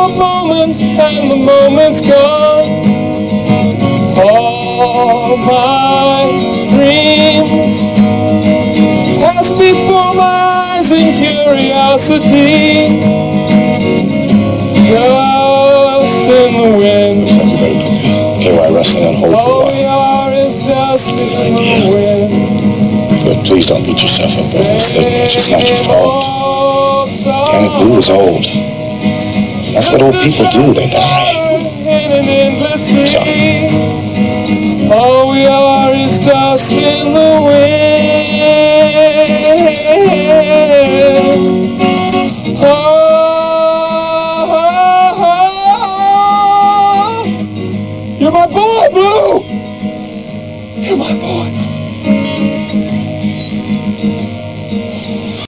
a moment and the moment's gone. All my dreams pass before my eyes in curiosity. Dust in the wind. Looks like we better put the KY Wrestling on hold for a All while. we are is dust in the wind. But please don't beat yourself up over this thing, Mitch. It's not your fault. Planet Blue is old. That's what old people do. They die. Sorry. All we are is dust in the wind. Oh, you're my boy, Blue. You're my boy.